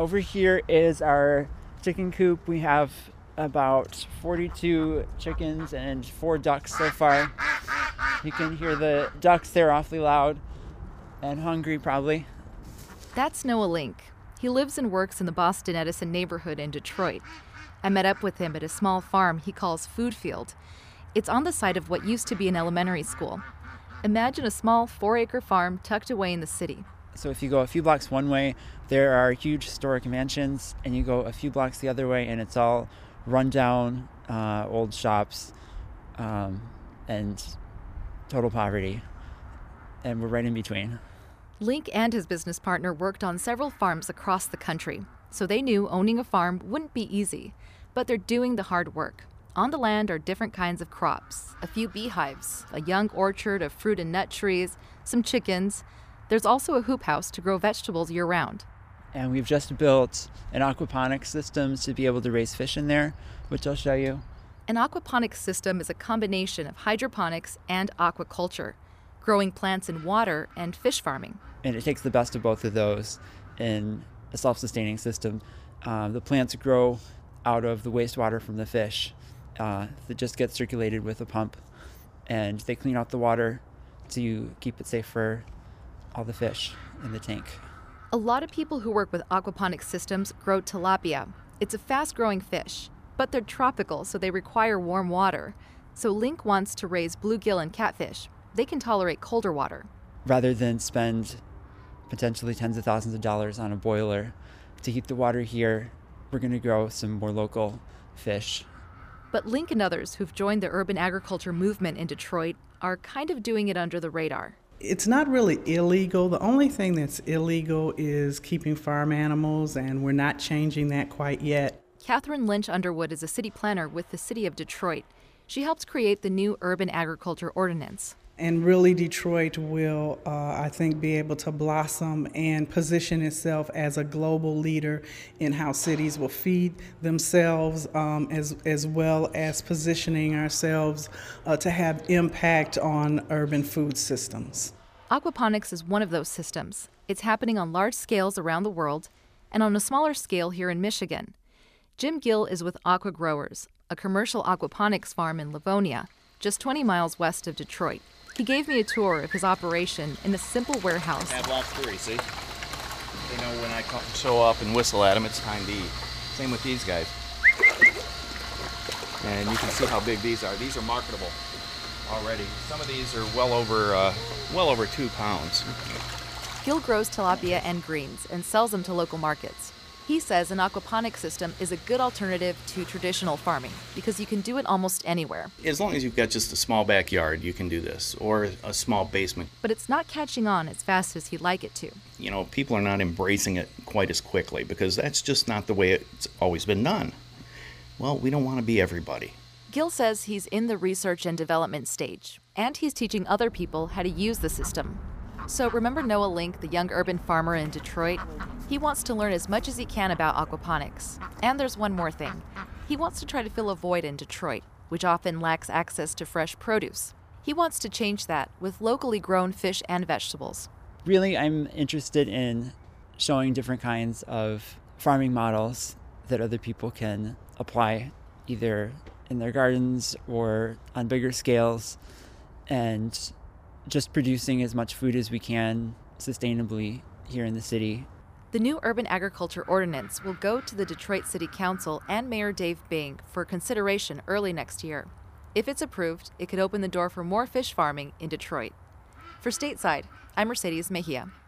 Over here is our chicken coop. We have about 42 chickens and 4 ducks so far. You can hear the ducks, they're awfully loud and hungry probably. That's Noah Link. He lives and works in the Boston Edison neighborhood in Detroit. I met up with him at a small farm he calls Food Field. It's on the site of what used to be an elementary school. Imagine a small 4-acre farm tucked away in the city. So if you go a few blocks one way, there are huge historic mansions, and you go a few blocks the other way, and it's all rundown old shops and total poverty. And we're right in between. Link and his business partner worked on several farms across the country, so they knew owning a farm wouldn't be easy. But they're doing the hard work. On the land are different kinds of crops, a few beehives, a young orchard of fruit and nut trees, some chickens. There's also a hoop house to grow vegetables year-round. And we've just built an aquaponics system to be able to raise fish in there, which I'll show you. An aquaponics system is a combination of hydroponics and aquaculture, growing plants in water and fish farming. And it takes the best of both of those in a self-sustaining system. The plants grow out of the wastewater from the fish that just gets circulated with a pump, and they clean out the water to keep it safe for all the fish in the tank. A lot of people who work with aquaponics systems grow tilapia. It's a fast-growing fish, but they're tropical, so they require warm water. So Link wants to raise bluegill and catfish. They can tolerate colder water. Rather than spend potentially tens of thousands of dollars on a boiler to keep the water here, we're going to grow some more local fish. But Link and others who've joined the urban agriculture movement in Detroit are kind of doing it under the radar. It's not really illegal. The only thing that's illegal is keeping farm animals, and we're not changing that quite yet. Catherine Lynch Underwood is a city planner with the city of Detroit. She helped create the new urban agriculture ordinance. And really, Detroit will, I think, be able to blossom and position itself as a global leader in how cities will feed themselves, as well as positioning ourselves to have impact on urban food systems. Aquaponics is one of those systems. It's happening on large scales around the world and on a smaller scale here in Michigan. Jim Gill is with Aqua Growers, a commercial aquaponics farm in Livonia, just 20 miles west of Detroit. He gave me a tour of his operation in a simple warehouse. Have lots of three, see? They know when I show up and whistle at them, it's time to eat. Same with these guys. And you can see how big these are. These are marketable already. Some of these are well over 2 pounds. Gill grows tilapia and greens and sells them to local markets. He says an aquaponics system is a good alternative to traditional farming because you can do it almost anywhere. As long as you've got just a small backyard, you can do this, or a small basement. But it's not catching on as fast as he'd like it to. You know, people are not embracing it quite as quickly because that's just not the way it's always been done. Well, we don't want to be everybody. Gill says he's in the research and development stage, and he's teaching other people how to use the system. So remember Noah Link, the young urban farmer in Detroit? He wants to learn as much as he can about aquaponics. And there's one more thing. He wants to try to fill a void in Detroit, which often lacks access to fresh produce. He wants to change that with locally grown fish and vegetables. Really, I'm interested in showing different kinds of farming models that other people can apply either in their gardens or on bigger scales, and just producing as much food as we can sustainably here in the city. The new urban agriculture ordinance will go to the Detroit City Council and Mayor Dave Bing for consideration early next year. If it's approved, it could open the door for more fish farming in Detroit. For Stateside, I'm Mercedes Mejia.